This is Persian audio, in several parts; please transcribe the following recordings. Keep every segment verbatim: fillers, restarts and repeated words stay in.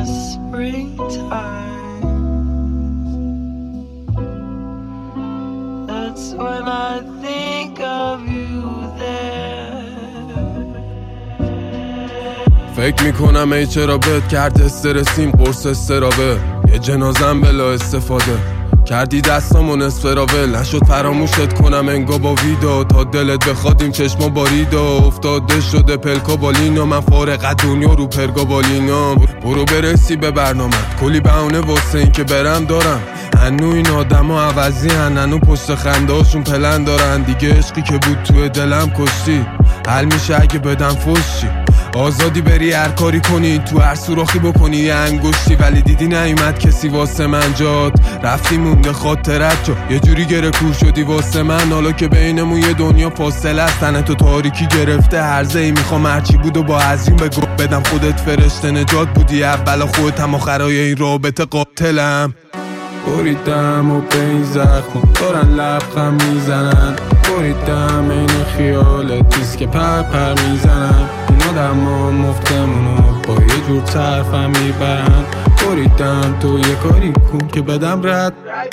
springtime. That's when I think of you there. فکر میکنم ای چرا بهت کرد استرسیم قرص استرابه، یه جنازم بلا استفاده کردی دستامو نصف راول، نشد فراموشت کنم انگا با ویدا تا دلت بخوادیم چشما باریدا افتاده شده پلکا بالینو، من فارغ دنیا رو پرگا بالینام. برو برسی به برنامت، کلی بهونه واسه این که برم دارم، هنو این آدم ها عوضی هن، هنو پشت خنده هاشون پلن دارن، دیگه عشقی که بود توی دلم کشتی، حل میشه اگه بدم فشی، آزادی بری هر کاری کنی، تو هر سوراخی بکنی یه انگشتی، ولی دیدی نیومد کسی واسه من جات، رفتی مونده خاطرت جا، یه جوری گره کور شدی واسه من، حالا که بینمون یه دنیا فاصله است، تنه تو تاریکی گرفته هرزه ای، میخوام هرچی بود و با عزیم بگو بدم، خودت فرشته نجات بودی اولا خودتم آخرای این رابطه قاتلم. بریدم و به این زخم دارن لبخم میزنن، بریدم این خیالت دیست که پر پر میزنن، این آدم ها مفتمونو با یه جور طرفم میبرن، بریدم تو یه کاری کن که بدم رد،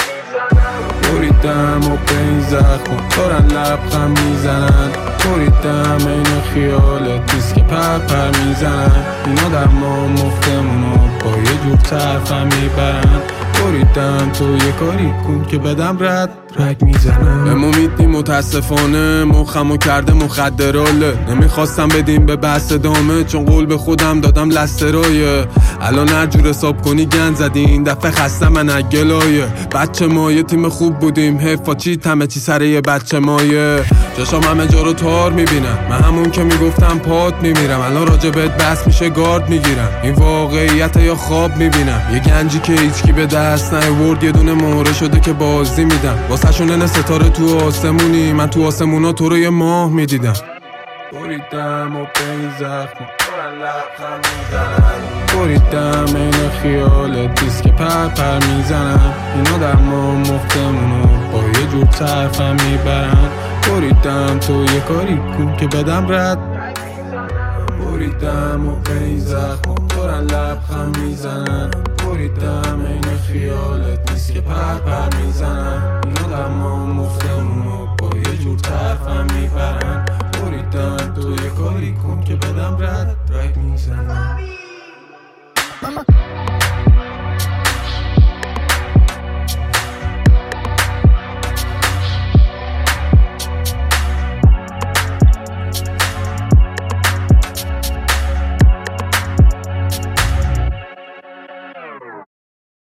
بریدم و به این زخم دارن لبخم میزنن، بریدم این خیالت دیست که پر پر میزنن، این آدم ها مفتمونو با یه جور طرفم میبرن، بریدم تو یه کاری کن که بدم رد رگ میزنم. امومیدی متاسفانه مخمو کرده مخدراله، نمیخواستم بدیم به بحث دامه چون قول به خودم دادم لسترایه، الان هر جور حساب کنی گند زدی این دفعه خسته من اگلایه، بچه ما یه تیم خوب بودیم حیفا چی همه چی سر یه بچه مایه، چشام همه جا رو تار میبینم، من همون که میگفتم پات میمیرم، الان راجبت بس میشه گارد میگیرم، این واقعیت یا خواب میبینم، یه گنجی که هیچکی به دست نیاورد یه دونه مهره شده که بازی میدم، واسه شونن ستاره تو آسمونی، من تو آسمونا تو رو یه ماه میدیدم، بریدم و به این زخم دارن لبخم میزنن، بریدم این خیالت دیست که پر پر میزنن، این آدم ها مفتمونو با یه جور طرفم میبرن، بریدم تو یه کاری کن که بدم رد، بریدم و به این زخم دارن لبخم میزنن، بریدم این خیالت نیست که پر پر میزنن، این آدم ها مفتمونو با یه جور طرفم میبرن، بریدم تو یه کاری کن که بدم رد رگ میزنن.